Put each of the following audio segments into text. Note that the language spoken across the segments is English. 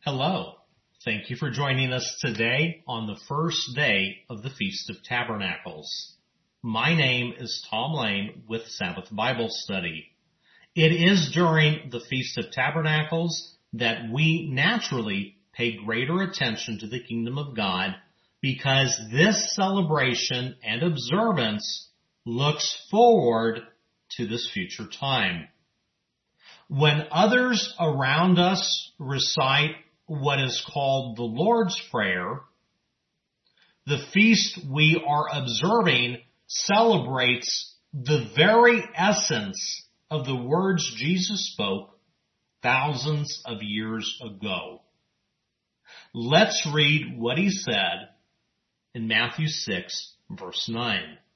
Hello. Thank you for joining us today on the first day of the Feast of Tabernacles. My name is Tom Lane with Sabbath Bible Study. It is during the Feast of Tabernacles that we naturally pay greater attention to the kingdom of God because this celebration and observance looks forward to this future time. When others around us recite what is called the Lord's Prayer, the feast we are observing celebrates the very essence of the words Jesus spoke thousands of years ago. Let's read what he said in Matthew 6, verse 9.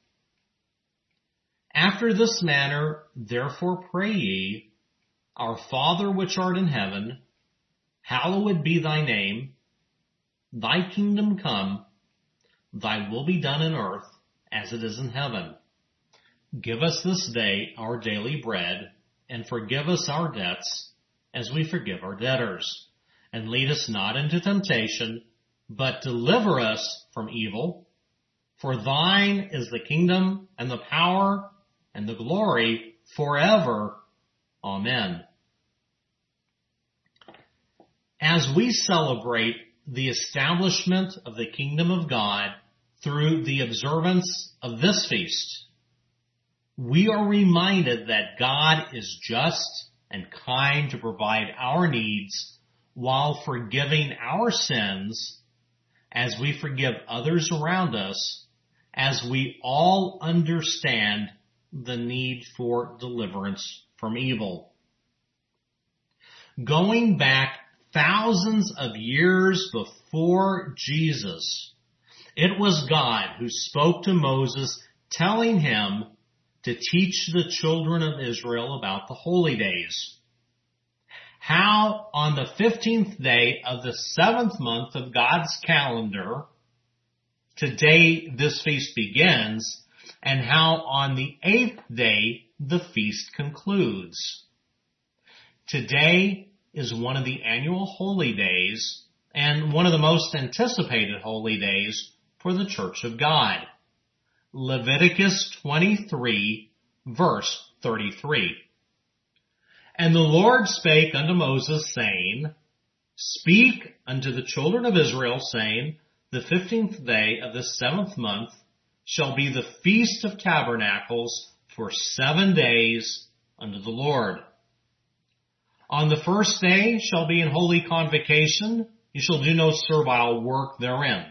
After this manner, therefore pray ye, Our Father which art in heaven, hallowed be thy name, thy kingdom come, thy will be done in earth as it is in heaven. Give us this day our daily bread, and forgive us our debts as we forgive our debtors. And lead us not into temptation, but deliver us from evil. For thine is the kingdom and the power and the glory forever. Amen. As we celebrate the establishment of the kingdom of God through the observance of this feast, we are reminded that God is just and kind to provide our needs while forgiving our sins as we forgive others around us, as we all understand the need for deliverance from evil. Going back thousands of years before Jesus, it was God who spoke to Moses, telling him to teach the children of Israel about the holy days. How on the 15th day of the 7th month of God's calendar, today this feast begins, and how on the 8th day the feast concludes. Today is one of the annual holy days and one of the most anticipated holy days for the Church of God. Leviticus 23, verse 33. And the Lord spake unto Moses, saying, Speak unto the children of Israel, saying, The 15th day of the 7th month shall be the Feast of Tabernacles for 7 days unto the Lord. On the first day shall be an holy convocation. You shall do no servile work therein.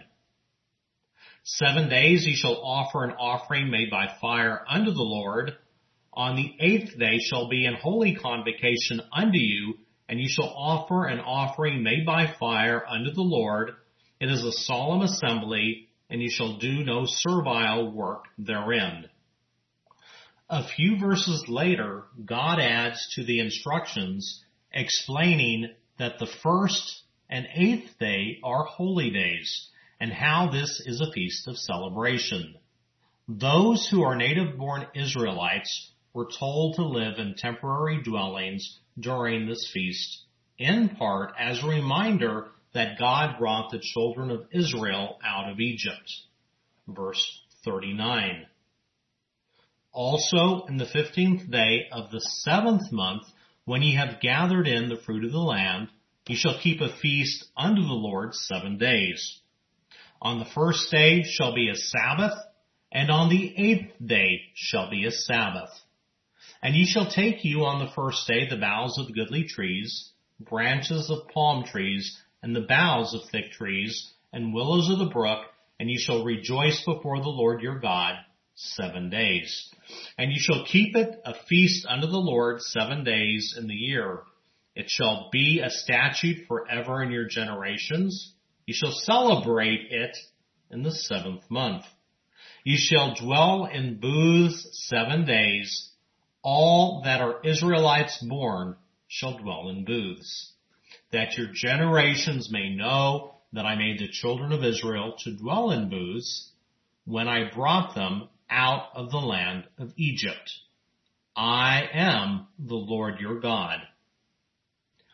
7 days ye shall offer an offering made by fire unto the Lord. On the 8th day shall be an holy convocation unto you, and ye shall offer an offering made by fire unto the Lord. It is a solemn assembly, and ye shall do no servile work therein. A few verses later, God adds to the instructions explaining that the 1st and 8th day are holy days, and how this is a feast of celebration. Those who are native-born Israelites were told to live in temporary dwellings during this feast, in part as a reminder that God brought the children of Israel out of Egypt. Verse 39. Also, in the 15th day of the 7th month, when ye have gathered in the fruit of the land, ye shall keep a feast unto the Lord 7 days. On the first day shall be a Sabbath, and on the 8th day shall be a Sabbath. And ye shall take you on the first day the boughs of goodly trees, branches of palm trees, and the boughs of thick trees, and willows of the brook, and ye shall rejoice before the Lord your God 7 days. And ye shall keep it a feast unto the Lord 7 days in the year. It shall be a statute forever in your generations. Ye shall celebrate it in the 7th month. Ye shall dwell in booths 7 days. All that are Israelites born shall dwell in booths, that your generations may know that I made the children of Israel to dwell in booths when I brought them out of the land of Egypt. I am the Lord your God.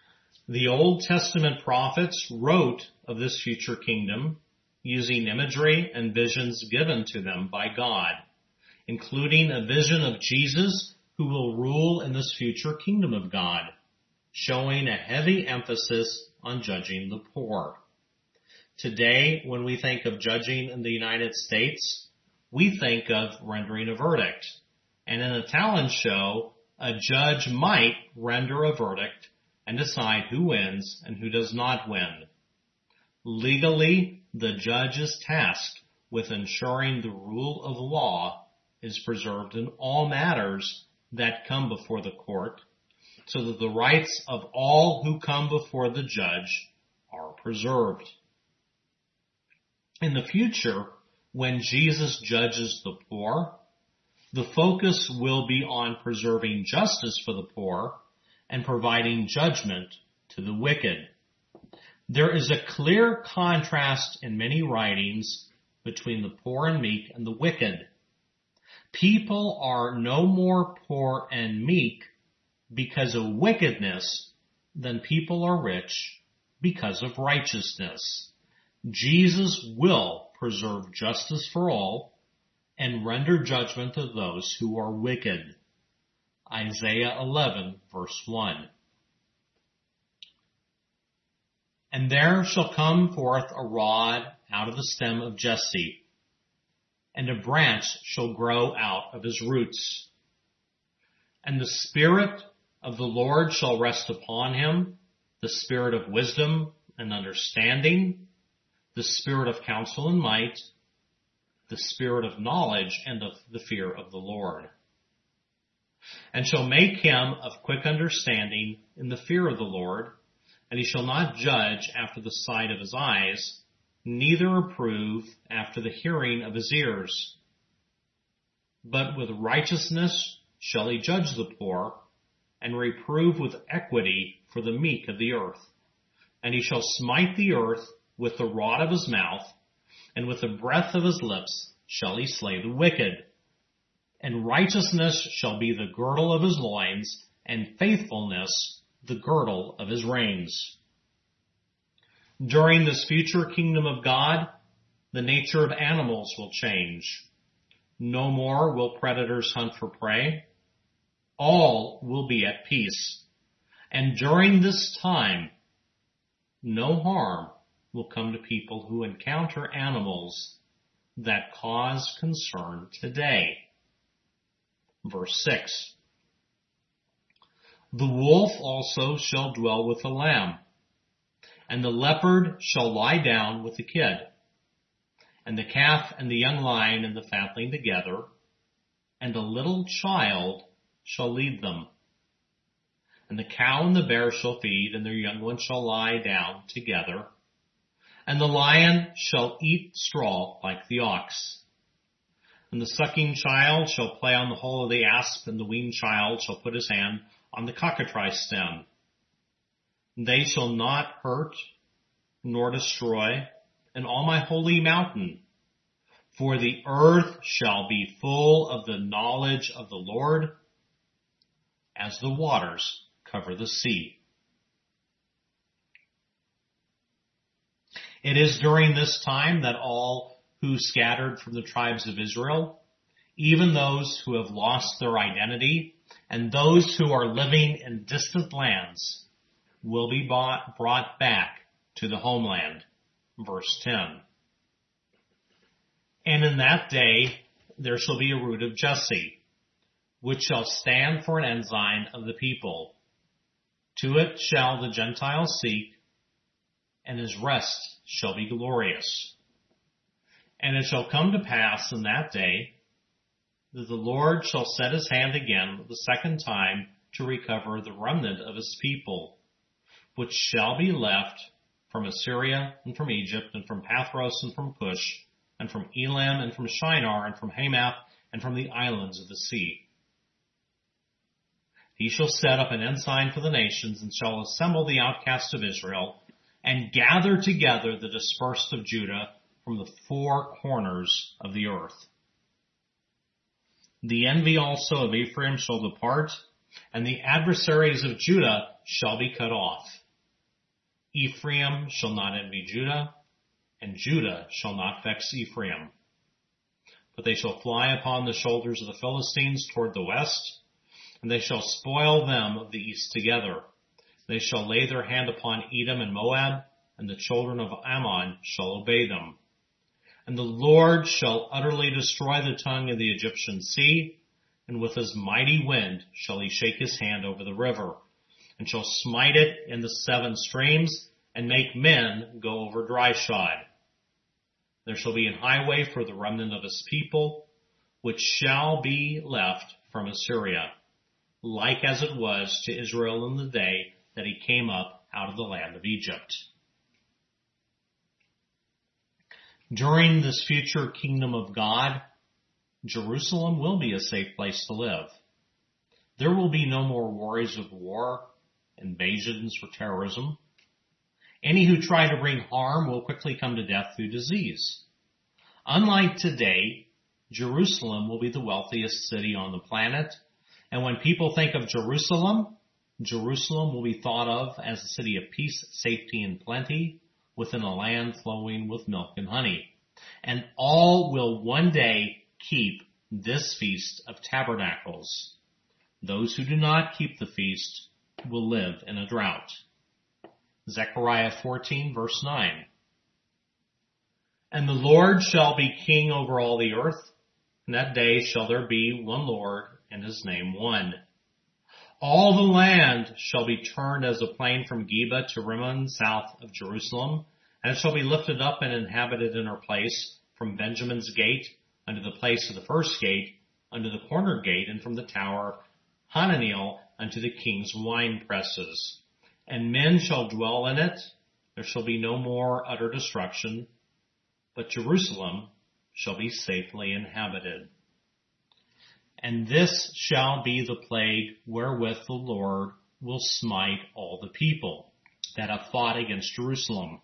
The Old Testament prophets wrote of this future kingdom using imagery and visions given to them by God, including a vision of Jesus who will rule in this future kingdom of God, showing a heavy emphasis on judging the poor. Today, when we think of judging in the United States, we think of rendering a verdict. And in a talent show, a judge might render a verdict and decide who wins and who does not win. Legally, the judge is tasked with ensuring the rule of law is preserved in all matters that come before the court, so that the rights of all who come before the judge are preserved. In the future, when Jesus judges the poor, the focus will be on preserving justice for the poor and providing judgment to the wicked. There is a clear contrast in many writings between the poor and meek and the wicked. People are no more poor and meek because of wickedness than people are rich because of righteousness. Jesus will preserve justice for all and render judgment to those who are wicked. Isaiah 11, verse 1. And there shall come forth a rod out of the stem of Jesse, and a branch shall grow out of his roots. And the Spirit of the Lord shall rest upon him, the Spirit of wisdom and understanding, the Spirit of counsel and might, the Spirit of knowledge and of the fear of the Lord. And shall make him of quick understanding in the fear of the Lord, and he shall not judge after the sight of his eyes, neither approve after the hearing of his ears. But with righteousness shall he judge the poor, and reprove with equity for the meek of the earth. And he shall smite the earth with the rod of his mouth, and with the breath of his lips shall he slay the wicked. And righteousness shall be the girdle of his loins, and faithfulness the girdle of his reins. During this future kingdom of God, the nature of animals will change. No more will predators hunt for prey. All will be at peace. And during this time, no harm will come to people who encounter animals that cause concern today. Verse 6. The wolf also shall dwell with the lamb, and the leopard shall lie down with the kid, and the calf and the young lion and the fatling together, and a little child shall lead them. And the cow and the bear shall feed, and their young ones shall lie down together, and the lion shall eat straw like the ox. And the sucking child shall play on the hole of the asp, and the weaned child shall put his hand on the cockatrice stem. They shall not hurt nor destroy in all my holy mountain, for the earth shall be full of the knowledge of the Lord as the waters cover the sea. It is during this time that all who scattered from the tribes of Israel, even those who have lost their identity and those who are living in distant lands, will be brought back to the homeland. Verse 10. And in that day there shall be a root of Jesse, which shall stand for an ensign of the people. To it shall the Gentiles seek, and his rest shall be glorious. And it shall come to pass in that day that the Lord shall set his hand again the second time to recover the remnant of his people, which shall be left from Assyria and from Egypt and from Pathros and from Cush and from Elam and from Shinar and from Hamath and from the islands of the sea. He shall set up an ensign for the nations and shall assemble the outcasts of Israel and gather together the dispersed of Judah from the four corners of the earth. The envy also of Ephraim shall depart, and the adversaries of Judah shall be cut off. Ephraim shall not envy Judah, and Judah shall not vex Ephraim. But they shall fly upon the shoulders of the Philistines toward the west, and they shall spoil them of the east together. They shall lay their hand upon Edom and Moab, and the children of Ammon shall obey them. And the Lord shall utterly destroy the tongue of the Egyptian sea, and with his mighty wind shall he shake his hand over the river, and shall smite it in the 7 streams, and make men go over dry shod. There shall be an highway for the remnant of his people, which shall be left from Assyria, like as it was to Israel in the day that he came up out of the land of Egypt. During this future kingdom of God, Jerusalem will be a safe place to live. There will be no more worries of war, invasions, or terrorism. Any who try to bring harm will quickly come to death through disease. Unlike today, Jerusalem will be the wealthiest city on the planet, and when people think of Jerusalem, Jerusalem will be thought of as a city of peace, safety, and plenty, within a land flowing with milk and honey. And all will one day keep this Feast of Tabernacles. Those who do not keep the feast will live in a drought. Zechariah 14, verse 9. And the Lord shall be king over all the earth, and that day shall there be one Lord, and his name one. All the land shall be turned as a plain from Geba to Rimmon, south of Jerusalem, and it shall be lifted up and inhabited in her place, from Benjamin's gate unto the place of the first gate, unto the corner gate, and from the tower Hananeel unto the king's wine presses. And men shall dwell in it. There shall be no more utter destruction, but Jerusalem shall be safely inhabited. And this shall be the plague wherewith the Lord will smite all the people that have fought against Jerusalem.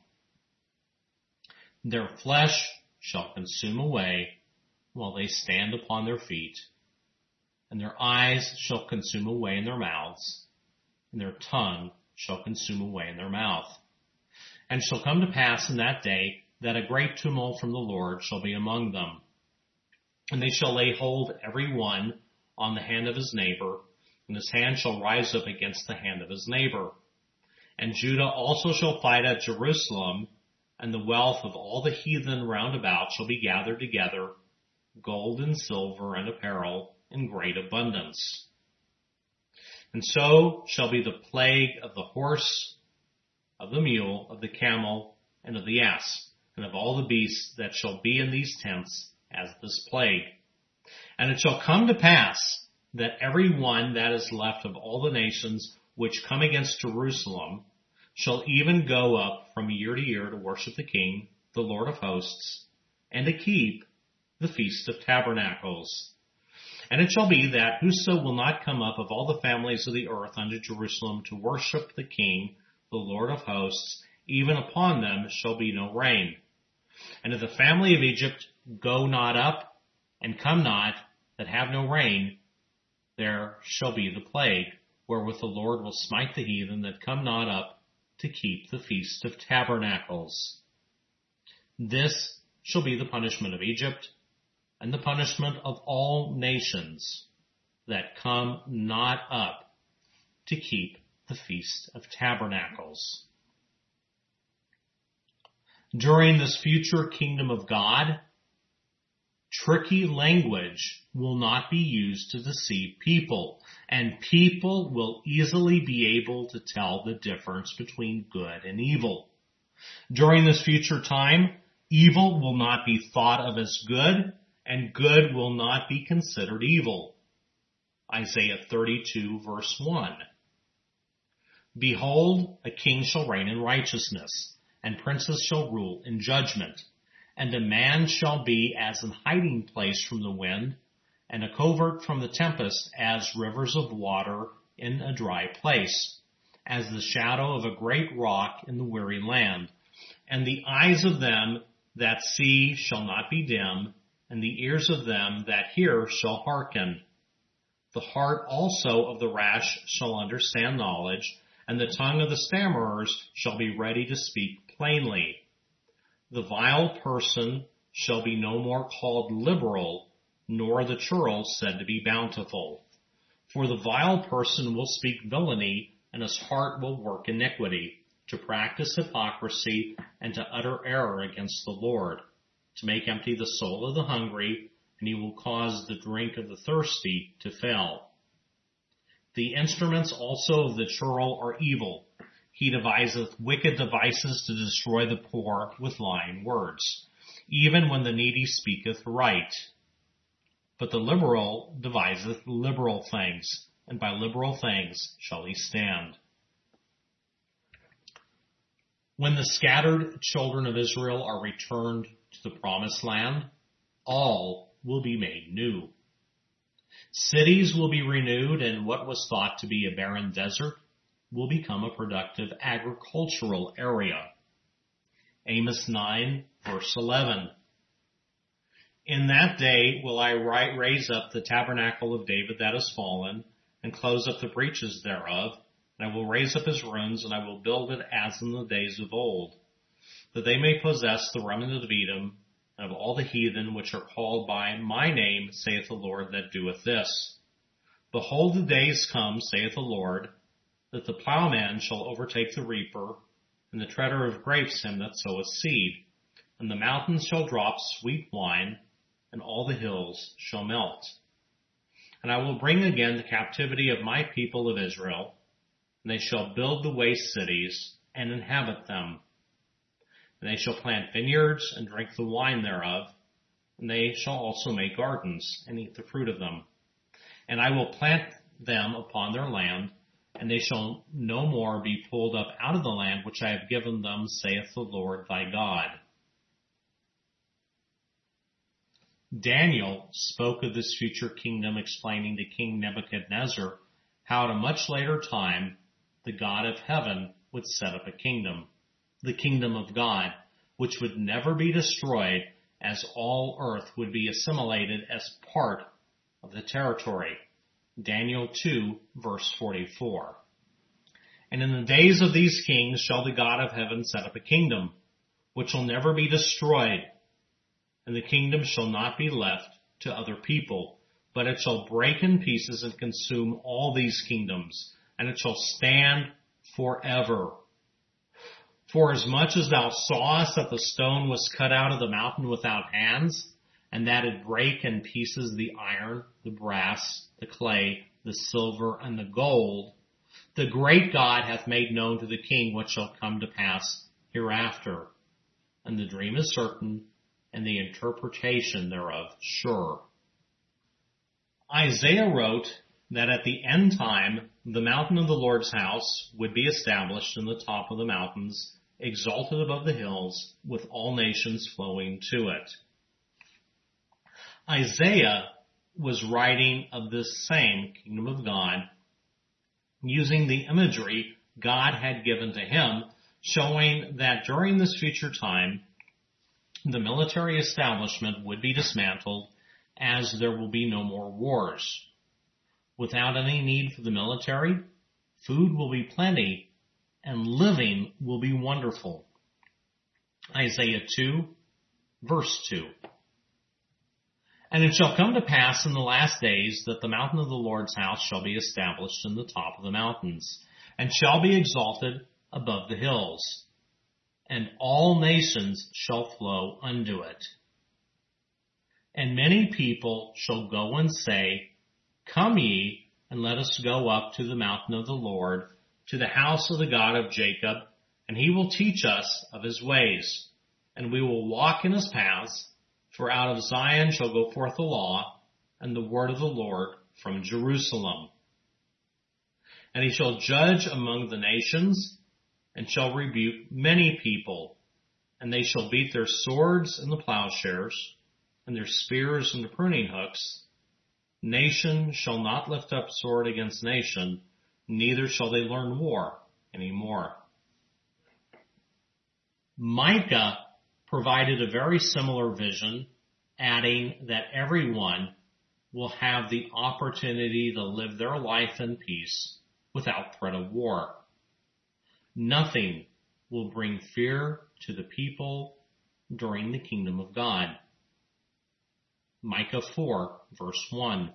Their flesh shall consume away while they stand upon their feet, and their eyes shall consume away in their mouths, and their tongue shall consume away in their mouth. And it shall come to pass in that day that a great tumult from the Lord shall be among them. And they shall lay hold every one on the hand of his neighbor, and his hand shall rise up against the hand of his neighbor. And Judah also shall fight at Jerusalem, and the wealth of all the heathen round about shall be gathered together, gold and silver and apparel in great abundance. And so shall be the plague of the horse, of the mule, of the camel, and of the ass, and of all the beasts that shall be in these tents as this plague. And it shall come to pass that every one that is left of all the nations which come against Jerusalem shall even go up from year to year to worship the King, the Lord of hosts, and to keep the Feast of Tabernacles. And it shall be that whoso will not come up of all the families of the earth unto Jerusalem to worship the King, the Lord of hosts, even upon them shall be no rain. And if the family of Egypt go not up, and come not, that have no rain, there shall be the plague, wherewith the Lord will smite the heathen that come not up to keep the Feast of Tabernacles. This shall be the punishment of Egypt, and the punishment of all nations that come not up to keep the Feast of Tabernacles. During this future kingdom of God, tricky language will not be used to deceive people, and people will easily be able to tell the difference between good and evil. During this future time, evil will not be thought of as good, and good will not be considered evil. Isaiah 32 verse 1. Behold, a king shall reign in righteousness, and princes shall rule in judgment. And a man shall be as an hiding place from the wind, and a covert from the tempest, as rivers of water in a dry place, as the shadow of a great rock in the weary land. And the eyes of them that see shall not be dim, and the ears of them that hear shall hearken. The heart also of the rash shall understand knowledge, and the tongue of the stammerers shall be ready to speak plainly. The vile person shall be no more called liberal, nor the churl said to be bountiful. For the vile person will speak villainy, and his heart will work iniquity, to practice hypocrisy, and to utter error against the Lord, to make empty the soul of the hungry, and he will cause the drink of the thirsty to fail. The instruments also of the churl are evil. He deviseth wicked devices to destroy the poor with lying words, even when the needy speaketh right. But the liberal deviseth liberal things, and by liberal things shall he stand. When the scattered children of Israel are returned to the promised land, all will be made new. Cities will be renewed, and what was thought to be a barren desert will become a productive agricultural area. Amos 9, verse 11. In that day will I raise up the tabernacle of David that is fallen, and close up the breaches thereof, and I will raise up his ruins, and I will build it as in the days of old, that they may possess the remnant of Edom, and of all the heathen which are called by my name, saith the Lord that doeth this. Behold, the days come, saith the Lord, that the plowman shall overtake the reaper, and the treader of grapes him that soweth seed, and the mountains shall drop sweet wine, and all the hills shall melt. And I will bring again the captivity of my people of Israel, and they shall build the waste cities, and inhabit them. And they shall plant vineyards, and drink the wine thereof, and they shall also make gardens, and eat the fruit of them. And I will plant them upon their land, and they shall no more be pulled up out of the land which I have given them, saith the Lord thy God. Daniel spoke of this future kingdom, explaining to King Nebuchadnezzar how at a much later time the God of heaven would set up a kingdom, the kingdom of God, which would never be destroyed, as all earth would be assimilated as part of the territory. Daniel 2, verse 44. And in the days of these kings shall the God of heaven set up a kingdom, which shall never be destroyed, and the kingdom shall not be left to other people, but it shall break in pieces and consume all these kingdoms, and it shall stand forever. For as much as thou sawest that the stone was cut out of the mountain without hands, and that it brake in pieces the iron, the brass, the clay, the silver, and the gold, the great God hath made known to the king what shall come to pass hereafter. And the dream is certain, and the interpretation thereof sure. Isaiah wrote that at the end time, the mountain of the Lord's house would be established in the top of the mountains, exalted above the hills, with all nations flowing to it. Isaiah was writing of this same kingdom of God, using the imagery God had given to him, showing that during this future time, the military establishment would be dismantled, as there will be no more wars. Without any need for the military, food will be plenty, and living will be wonderful. Isaiah 2, verse 2. And it shall come to pass in the last days that the mountain of the Lord's house shall be established in the top of the mountains, and shall be exalted above the hills, and all nations shall flow unto it. And many people shall go and say, Come ye, and let us go up to the mountain of the Lord, to the house of the God of Jacob, and he will teach us of his ways, and we will walk in his paths. For out of Zion shall go forth the law, and the word of the Lord from Jerusalem. And he shall judge among the nations, and shall rebuke many people, and they shall beat their swords in the plowshares, and their spears in the pruning hooks. Nation shall not lift up sword against nation, neither shall they learn war any more. Micah provided a very similar vision, adding that everyone will have the opportunity to live their life in peace without threat of war. Nothing will bring fear to the people during the kingdom of God. Micah 4, verse 1.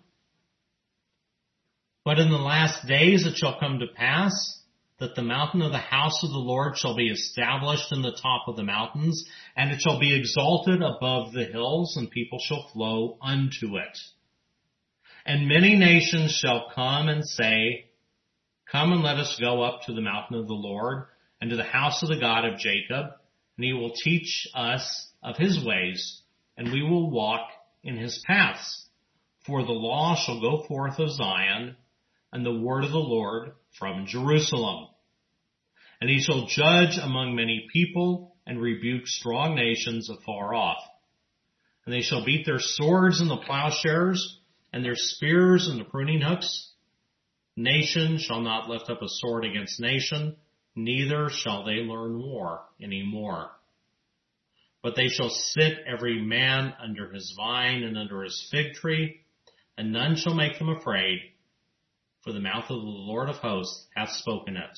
But in the last days it shall come to pass that the mountain of the house of the Lord shall be established in the top of the mountains, and it shall be exalted above the hills, and people shall flow unto it. And many nations shall come and say, Come and let us go up to the mountain of the Lord, and to the house of the God of Jacob, and he will teach us of his ways, and we will walk in his paths. For the law shall go forth of Zion, and the word of the Lord from Jerusalem. And he shall judge among many people, and rebuke strong nations afar off. And they shall beat their swords in the plowshares, and their spears in the pruning hooks. Nation shall not lift up a sword against nation, neither shall they learn war any more. But they shall sit every man under his vine and under his fig tree, and none shall make them afraid, for the mouth of the Lord of hosts hath spoken it.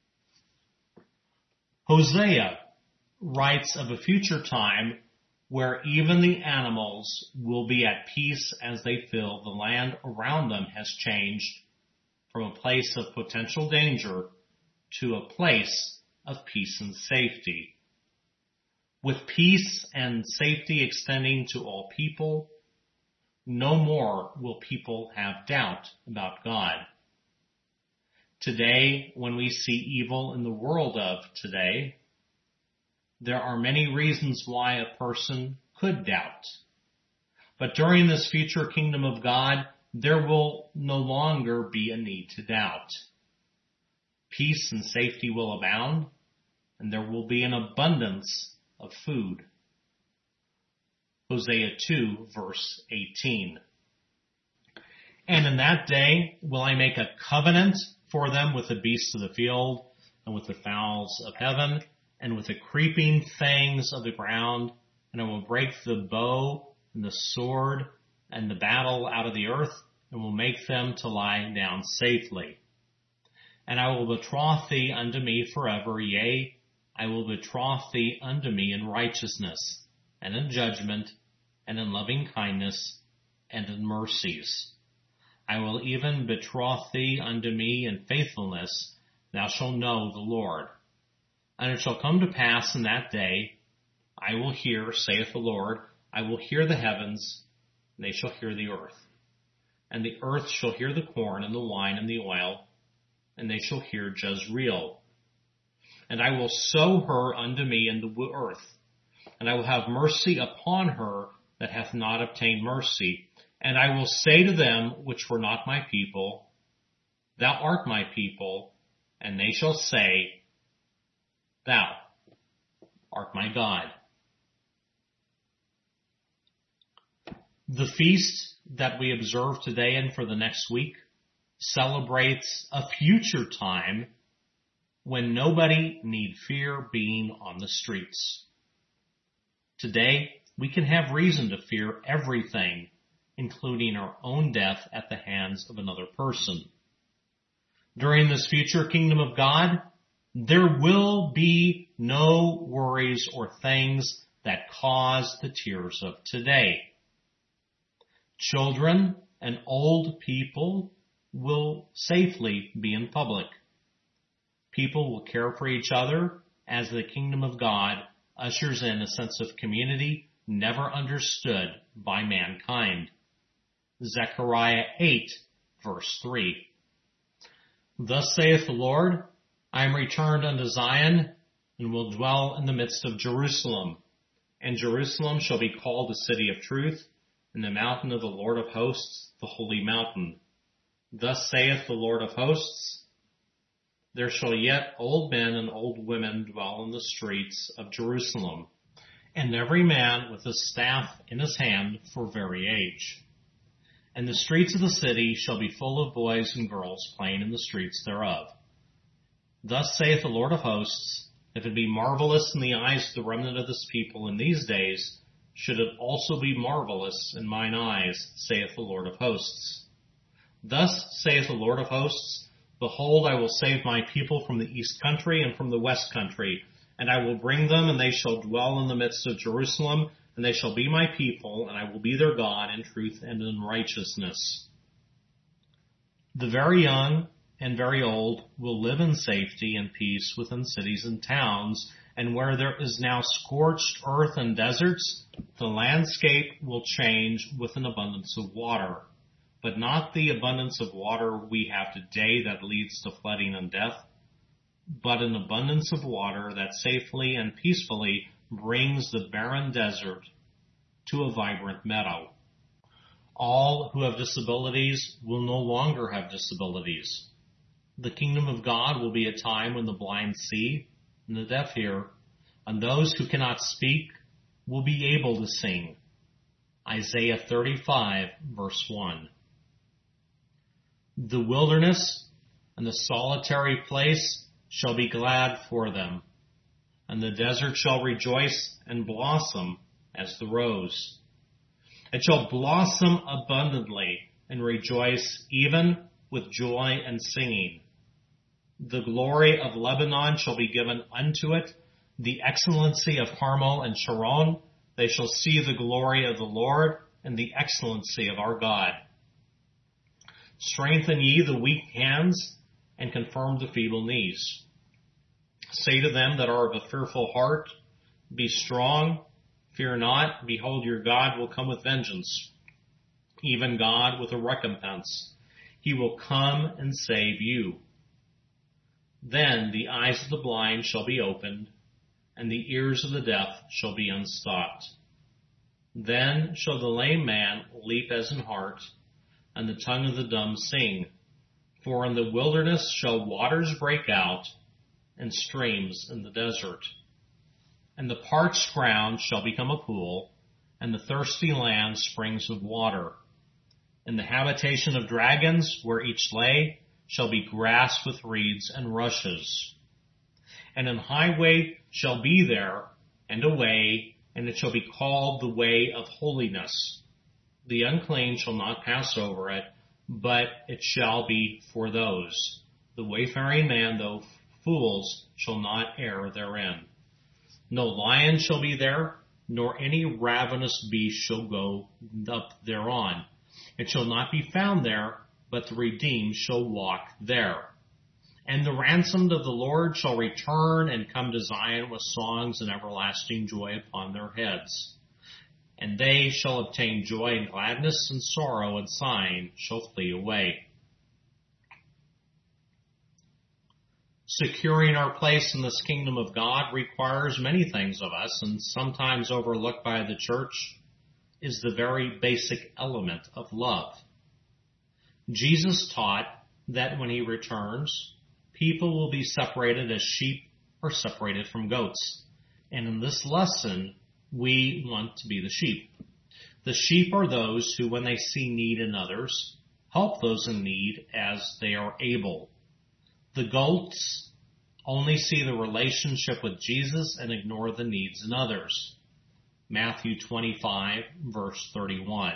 Hosea writes of a future time where even the animals will be at peace as they feel the land around them has changed from a place of potential danger to a place of peace and safety. With peace and safety extending to all people, no more will people have doubt about God. Today, when we see evil in the world of today, there are many reasons why a person could doubt. But during this future kingdom of God, there will no longer be a need to doubt. Peace and safety will abound, and there will be an abundance of food. Hosea 2, verse 18. And in that day will I make a covenant for them with the beasts of the field, and with the fowls of heaven, and with the creeping things of the ground, and I will break the bow and the sword and the battle out of the earth, and will make them to lie down safely. And I will betroth thee unto me forever, yea, I will betroth thee unto me in righteousness, and in judgment, and in loving kindness, and in mercies. I will even betroth thee unto me in faithfulness, thou shalt know the Lord. And it shall come to pass in that day, I will hear, saith the Lord, I will hear the heavens, and they shall hear the earth. And the earth shall hear the corn and the wine and the oil, and they shall hear Jezreel. And I will sow her unto me in the earth, and I will have mercy upon her that hath not obtained mercy. And I will say to them which were not my people, Thou art my people, and they shall say, Thou art my God. The feast that we observe today and for the next week celebrates a future time when nobody need fear being on the streets. Today, we can have reason to fear everything, including our own death at the hands of another person. During this future kingdom of God, there will be no worries or things that cause the tears of today. Children and old people will safely be in public. People will care for each other as the kingdom of God ushers in a sense of community never understood by mankind. Zechariah 8, verse 3. Thus saith the Lord, I am returned unto Zion, and will dwell in the midst of Jerusalem. And Jerusalem shall be called the city of truth, and the mountain of the Lord of hosts, the holy mountain. Thus saith the Lord of hosts, there shall yet old men and old women dwell in the streets of Jerusalem, and every man with a staff in his hand for very age. And the streets of the city shall be full of boys and girls playing in the streets thereof. Thus saith the Lord of hosts, if it be marvelous in the eyes of the remnant of this people in these days, should it also be marvelous in mine eyes, saith the Lord of hosts. Thus saith the Lord of hosts, Behold, I will save my people from the east country and from the west country, and I will bring them, and they shall dwell in the midst of Jerusalem, and they shall be my people, and I will be their God in truth and in righteousness. The very young and very old will live in safety and peace within cities and towns, and where there is now scorched earth and deserts, the landscape will change with an abundance of water. But not the abundance of water we have today that leads to flooding and death, but an abundance of water that safely and peacefully brings the barren desert to a vibrant meadow. All who have disabilities will no longer have disabilities. The kingdom of God will be a time when the blind see and the deaf hear, and those who cannot speak will be able to sing. Isaiah 35, verse 1. The wilderness and the solitary place shall be glad for them, and the desert shall rejoice and blossom as the rose. It shall blossom abundantly and rejoice even with joy and singing. The glory of Lebanon shall be given unto it, the excellency of Carmel and Sharon. They shall see the glory of the Lord and the excellency of our God. Strengthen ye the weak hands, and confirm the feeble knees. Say to them that are of a fearful heart, be strong, fear not, behold your God will come with vengeance, even God with a recompense. He will come and save you. Then the eyes of the blind shall be opened, and the ears of the deaf shall be unstopped. Then shall the lame man leap as an hart, and the tongue of the dumb sing. For in the wilderness shall waters break out, and streams in the desert. And the parched ground shall become a pool, and the thirsty land springs of water. In the habitation of dragons, where each lay, shall be grass with reeds and rushes. And an highway shall be there, and a way, and it shall be called the way of holiness. The unclean shall not pass over it, but it shall be for those. The wayfaring man, though fools, shall not err therein. No lion shall be there, nor any ravenous beast shall go up thereon. It shall not be found there, but the redeemed shall walk there. And the ransomed of the Lord shall return and come to Zion with songs and everlasting joy upon their heads. And they shall obtain joy and gladness, and sorrow and sighing shall flee away. Securing our place in this kingdom of God requires many things of us, and sometimes overlooked by the church is the very basic element of love. Jesus taught that when he returns, people will be separated as sheep are separated from goats. And in this lesson, we want to be the sheep. The sheep are those who, when they see need in others, help those in need as they are able. The goats only see the relationship with Jesus and ignore the needs in others. Matthew 25, verse 31.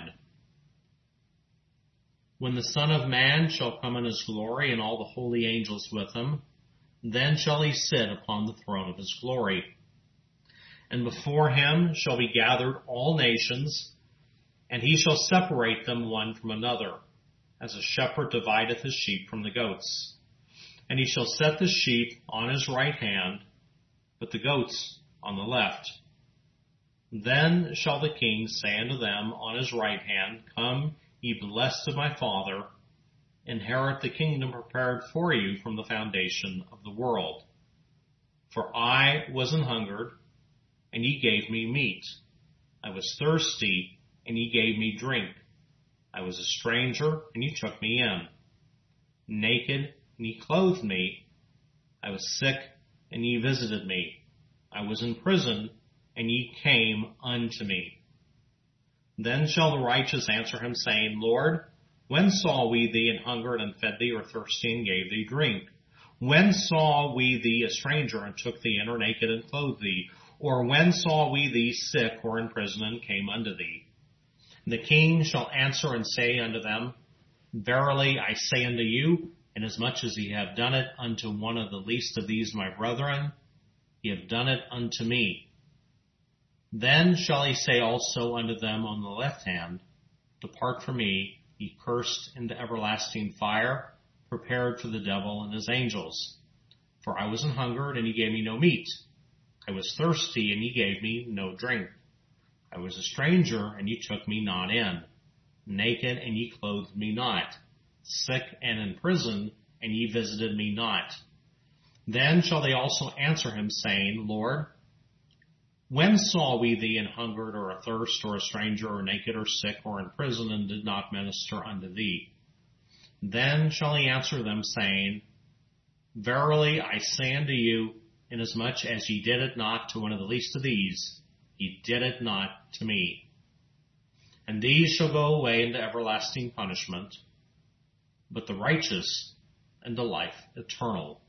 When the Son of Man shall come in his glory and all the holy angels with him, then shall he sit upon the throne of his glory. And before him shall be gathered all nations, and he shall separate them one from another, as a shepherd divideth his sheep from the goats. And he shall set the sheep on his right hand, but the goats on the left. Then shall the king say unto them on his right hand, Come, ye blessed of my Father, inherit the kingdom prepared for you from the foundation of the world. For I was an hungered, and ye gave me meat. I was thirsty, and ye gave me drink. I was a stranger, and ye took me in. Naked, and ye clothed me. I was sick, and ye visited me. I was in prison, and ye came unto me. Then shall the righteous answer him, saying, Lord, when saw we thee an hungered and fed thee, or thirsty and gave thee drink? When saw we thee a stranger and took thee in, or naked and clothed thee? Or when saw we thee sick or in prison and came unto thee? And the king shall answer and say unto them, Verily I say unto you, Inasmuch as ye have done it unto one of the least of these my brethren, ye have done it unto me. Then shall he say also unto them on the left hand, Depart from me, ye cursed, into everlasting fire, prepared for the devil and his angels. For I was an hungered, and ye gave me no meat. I was thirsty, and ye gave me no drink. I was a stranger, and ye took me not in. Naked, and ye clothed me not. Sick and in prison, and ye visited me not. Then shall they also answer him, saying, Lord, when saw we thee an hungered, or athirst, or a stranger, or naked, or sick, or in prison, and did not minister unto thee? Then shall he answer them, saying, Verily I say unto you, inasmuch as ye did it not to one of the least of these, ye did it not to me. And these shall go away into everlasting punishment, but the righteous into life eternal.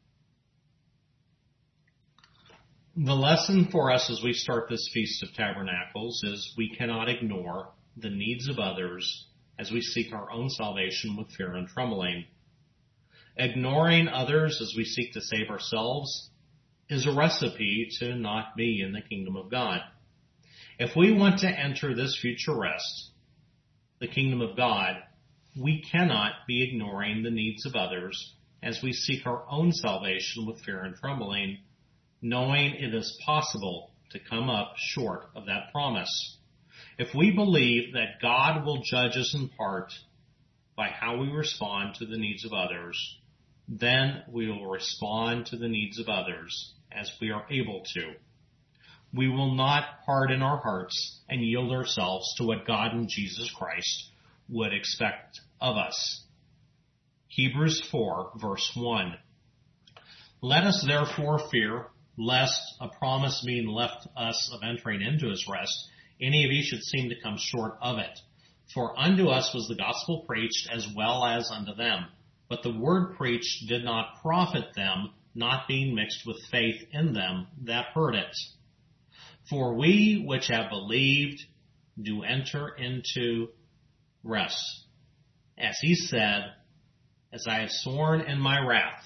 The lesson for us as we start this Feast of Tabernacles is we cannot ignore the needs of others as we seek our own salvation with fear and trembling. Ignoring others as we seek to save ourselves is a recipe to not be in the kingdom of God. If we want to enter this future rest, the kingdom of God, we cannot be ignoring the needs of others as we seek our own salvation with fear and trembling, knowing it is possible to come up short of that promise. If we believe that God will judge us in part by how we respond to the needs of others, then we will respond to the needs of others as we are able to. We will not harden our hearts and yield ourselves to what God and Jesus Christ would expect of us. Hebrews 4, verse 1. Let us therefore fear, lest a promise being left us of entering into his rest, any of you should seem to come short of it. For unto us was the gospel preached as well as unto them. But the word preached did not profit them, not being mixed with faith in them that heard it. For we which have believed do enter into rest. As he said, as I have sworn in my wrath,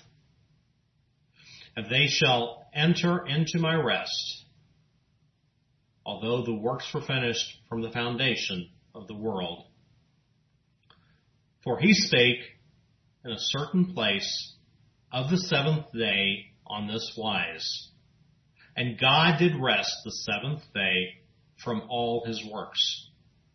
if they shall enter into my rest, although the works were finished from the foundation of the world. For he spake in a certain place of the seventh day on this wise, and God did rest the seventh day from all his works.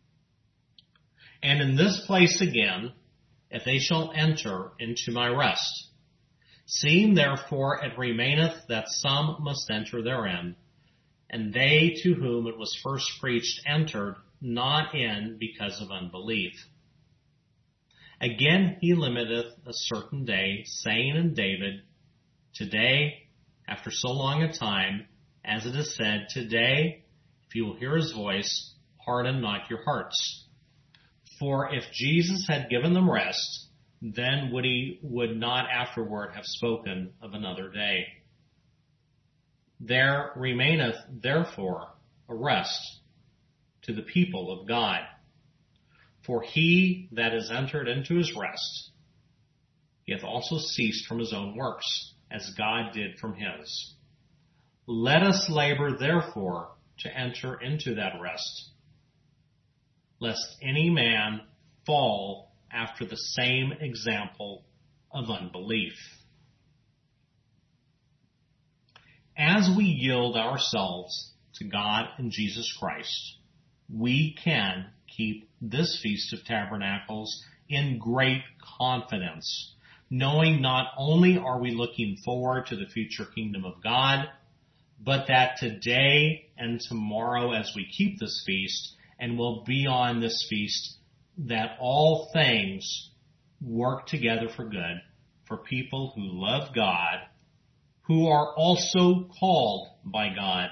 And in this place again, if they shall enter into my rest, seeing therefore it remaineth that some must enter therein, and they to whom it was first preached entered not in because of unbelief. Again he limiteth a certain day, saying in David, Today, after so long a time, as it is said, Today, if you will hear his voice, harden not your hearts. For if Jesus had given them rest, then would not afterward have spoken of another day. There remaineth therefore a rest to the people of God. For he that is entered into his rest, he hath also ceased from his own works, as God did from his. Let us labor therefore to enter into that rest, lest any man fall after the same example of unbelief. As we yield ourselves to God and Jesus Christ, we can keep this Feast of Tabernacles in great confidence, knowing not only are we looking forward to the future kingdom of God, but that today and tomorrow as we keep this feast and will be on this feast, that all things work together for good for people who love God, who are also called by God.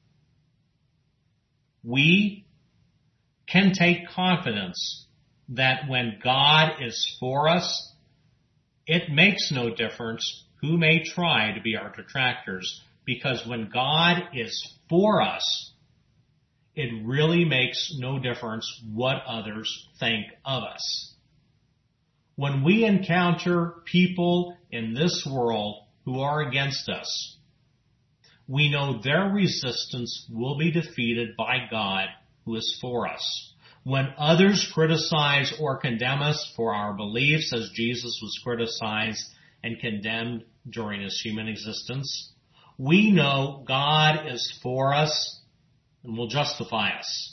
We can take confidence that when God is for us, it makes no difference who may try to be our detractors, because when God is for us, it really makes no difference what others think of us. when we encounter people in this world who are against us, we know their resistance will be defeated by God who is for us. When others criticize or condemn us for our beliefs, as Jesus was criticized and condemned during his human existence, we know God is for us and will justify us.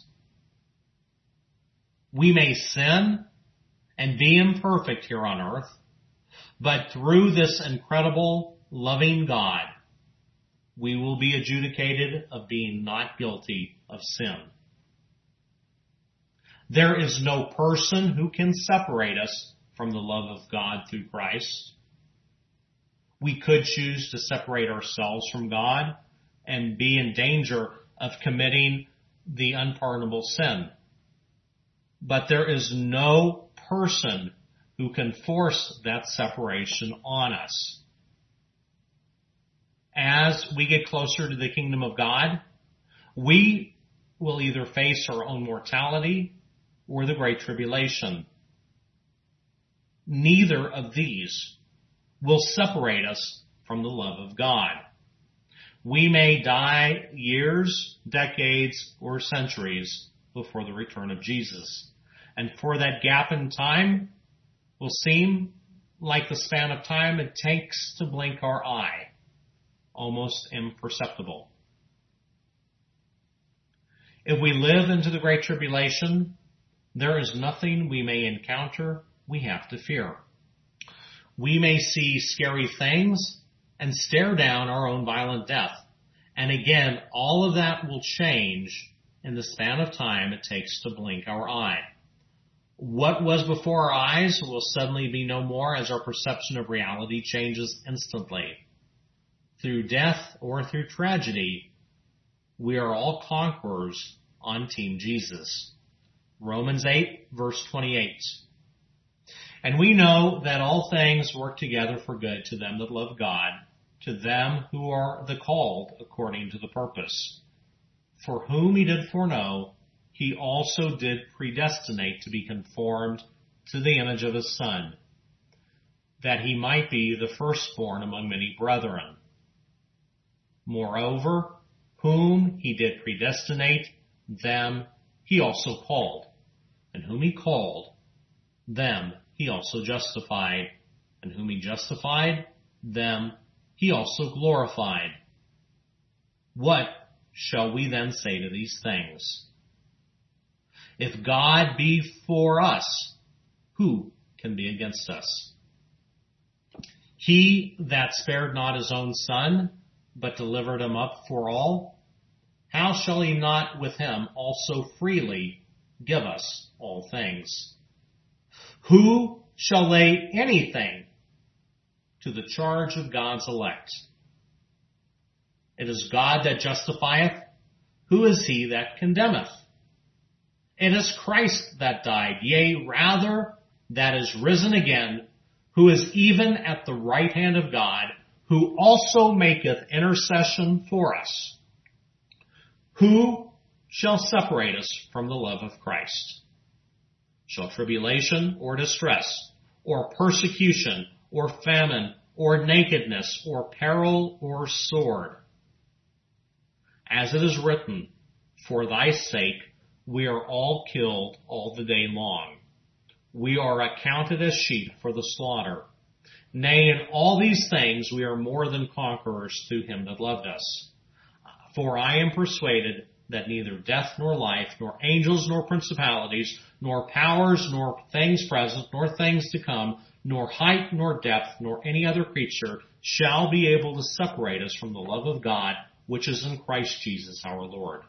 We may sin and be imperfect here on earth, but through this incredible, loving God, we will be adjudicated of being not guilty of sin. There is no person who can separate us from the love of God through Christ. We could choose to separate ourselves from God and be in danger of committing the unpardonable sin. But there is no person who can force that separation on us. As we get closer to the kingdom of God, we will either face our own mortality or the great tribulation. Neither of these will separate us from the love of God. We may die years, decades, or centuries before the return of Jesus. And for that gap in time will seem like the span of time it takes to blink our eye, almost imperceptible. If we live into the great tribulation, there is nothing we may encounter we have to fear. We may see scary things and stare down our own violent death. And again, all of that will change in the span of time it takes to blink our eye. What was before our eyes will suddenly be no more as our perception of reality changes instantly. Through death or through tragedy, we are all conquerors on Team Jesus. Romans 8, verse 28. And we know that all things work together for good to them that love God, to them who are the called according to the purpose. For whom he did foreknow, he also did predestinate to be conformed to the image of his Son, that he might be the firstborn among many brethren. Moreover, whom he did predestinate, them he also called. And whom he called, them he also justified. And whom he justified, them he also glorified. What shall we then say to these things? If God be for us, who can be against us? He that spared not his own Son, but delivered him up for all, how shall he not with him also freely give us all things? Who shall lay anything to the charge of God's elect? It is God that justifieth. Who is he that condemneth? It is Christ that died, yea, rather, that is risen again, who is even at the right hand of God, who also maketh intercession for us. Who shall separate us from the love of Christ? Shall tribulation or distress, or persecution, or famine, or nakedness, or peril, or sword? As it is written, for thy sake we are all killed all the day long. We are accounted as sheep for the slaughter. Nay, in all these things we are more than conquerors through him that loved us. For I am persuaded that neither death nor life, nor angels nor principalities, nor powers, nor things present, nor things to come, nor height, nor depth, nor any other creature shall be able to separate us from the love of God, which is in Christ Jesus our Lord.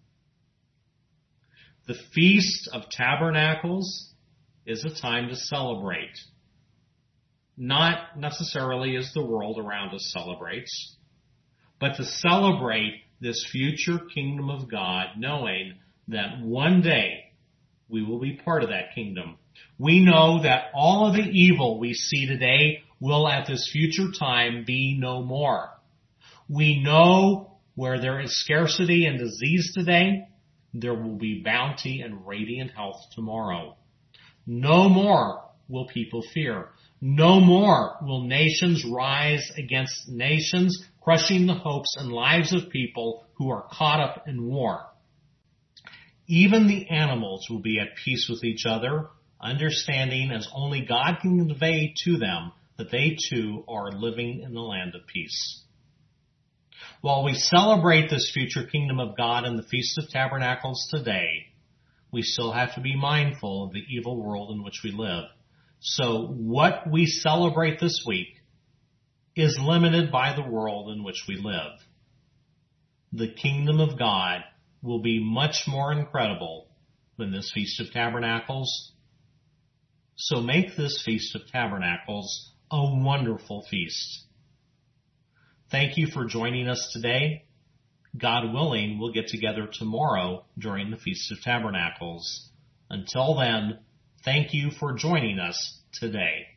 The Feast of Tabernacles is a time to celebrate. Not necessarily as the world around us celebrates, but to celebrate this future kingdom of God, knowing that one day we will be part of that kingdom. We know that all of the evil we see today will at this future time be no more. We know where there is scarcity and disease today, there will be bounty and radiant health tomorrow. No more will people fear. No more will nations rise against nations, crushing the hopes and lives of people who are caught up in war. Even the animals will be at peace with each other, understanding as only God can convey to them that they too are living in the land of peace. While we celebrate this future kingdom of God in the Feast of Tabernacles today, we still have to be mindful of the evil world in which we live. So what we celebrate this week is limited by the world in which we live. The kingdom of God will be much more incredible than this Feast of Tabernacles. So make this Feast of Tabernacles a wonderful feast. Thank you for joining us today. God willing, we'll get together tomorrow during the Feast of Tabernacles. Until then, thank you for joining us today.